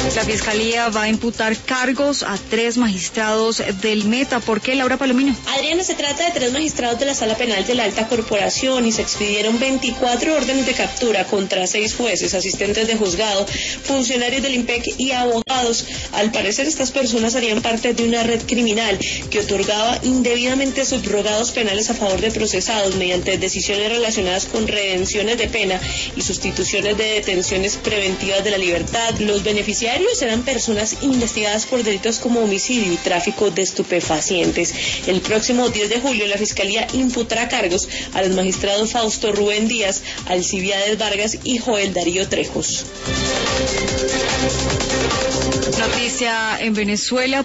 La Fiscalía va a imputar cargos a 3 magistrados del Meta. ¿Por qué, Laura Palomino? Adriana, se trata de 3 magistrados de la Sala Penal de la Alta Corporación y se expidieron 24 órdenes de captura contra 6 jueces, asistentes de juzgado, funcionarios del IMPEC y abogados. Al parecer, estas personas harían parte de una red criminal que otorgaba indebidamente subrogados penales a favor de procesados mediante decisiones relacionadas con redenciones de pena y sustituciones de detenciones preventivas de la libertad. Los beneficiarios serán personas investigadas por delitos como homicidio y tráfico de estupefacientes. El próximo 10 de julio la Fiscalía imputará cargos a los magistrados Fausto Rubén Díaz, Alcibiades Vargas y Joel Darío Trejos. Noticia en Venezuela.